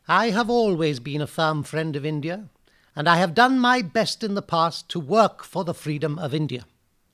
I have always been a firm friend of India, and I have done my best in the past to work for the freedom of India.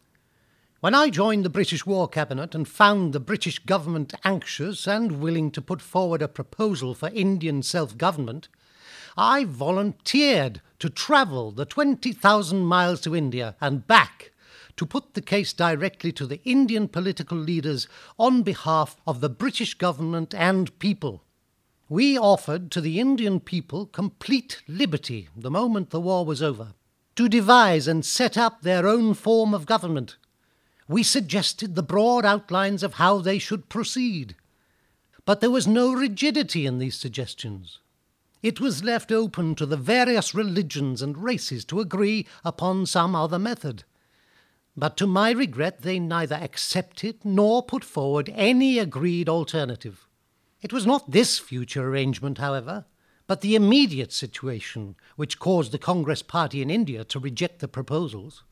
When I joined the British War Cabinet and found the British government anxious and willing to put forward a proposal for Indian self-government, I volunteered to travel the 20,000 miles to India and back to put the case directly to the Indian political leaders on behalf of the British government and people. We offered to the Indian people complete liberty the moment the war was over, to devise and set up their own form of government. We suggested the broad outlines of how they should proceed. But there was no rigidity in these suggestions. It was left open to the various religions and races to agree upon some other method. But to my regret, they neither accepted nor put forward any agreed alternative. It was not this future arrangement, however, but the immediate situation which caused the Congress Party in India to reject the proposals.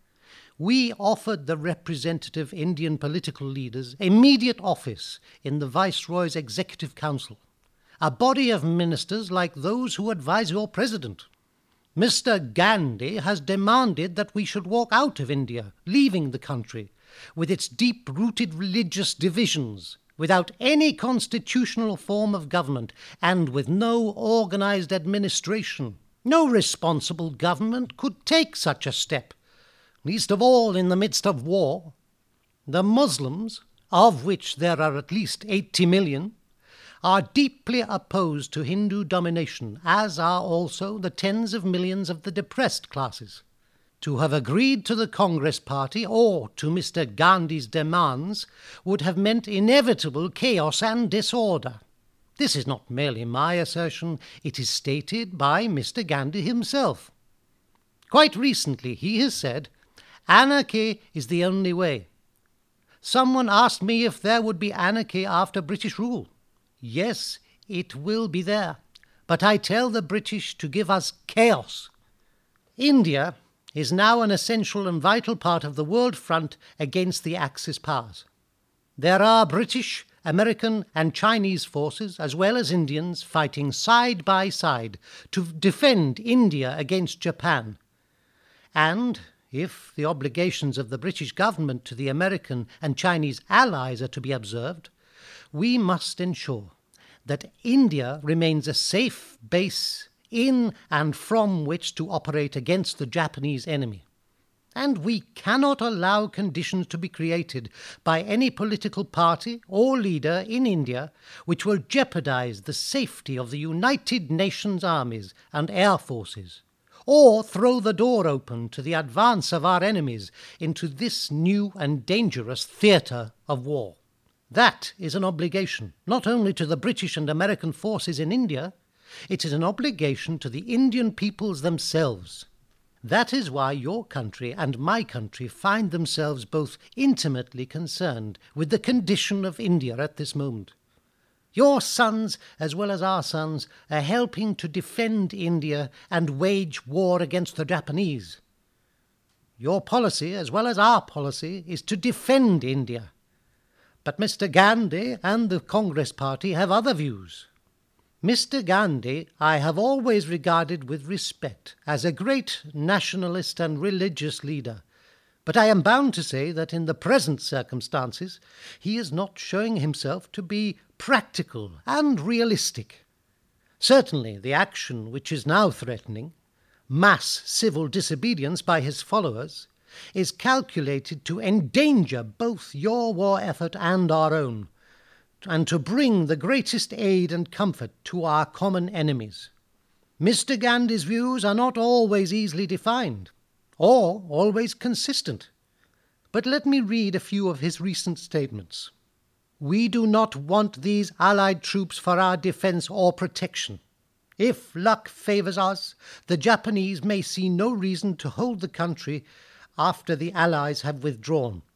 We offered the representative Indian political leaders immediate office in the Viceroy's Executive Council, a body of ministers like those who advise your president. Mr. Gandhi has demanded that we should walk out of India, leaving the country, with its deep-rooted religious divisions, without any constitutional form of government, and with no organized administration. No responsible government could take such a step, least of all in the midst of war. The Muslims, of which there are at least 80 million, are deeply opposed to Hindu domination, as are also the tens of millions of the depressed classes. To have agreed to the Congress Party or to Mr. Gandhi's demands would have meant inevitable chaos and disorder. This is not merely my assertion, it is stated by Mr. Gandhi himself. Quite recently he has said, "Anarchy is the only way." Someone asked me if there would be anarchy after British rule. Yes, it will be there, but I tell the British to give us chaos. India is now an essential and vital part of the world front against the Axis powers. There are British, American and Chinese forces, as well as Indians, fighting side by side to defend India against Japan. And if the obligations of the British government to the American and Chinese allies are to be observed, we must ensure that India remains a safe base in and from which to operate against the Japanese enemy. And we cannot allow conditions to be created by any political party or leader in India which will jeopardize the safety of the United Nations armies and air forces, or throw the door open to the advance of our enemies into this new and dangerous theatre of war. That is an obligation not only to the British and American forces in India, it is an obligation to the Indian peoples themselves. That is why your country and my country find themselves both intimately concerned with the condition of India at this moment. Your sons, as well as our sons, are helping to defend India and wage war against the Japanese. Your policy, as well as our policy, is to defend India. But Mr. Gandhi and the Congress Party have other views. Mr. Gandhi I have always regarded with respect as a great nationalist and religious leader, but I am bound to say that in the present circumstances he is not showing himself to be practical and realistic. Certainly the action which is now threatening, mass civil disobedience by his followers, is calculated to endanger both your war effort and our own, and to bring the greatest aid and comfort to our common enemies. Mr. Gandhi's views are not always easily defined, or always consistent. But let me read a few of his recent statements. We do not want these Allied troops for our defense or protection. If luck favors us, the Japanese may see no reason to hold the country after the Allies have withdrawn.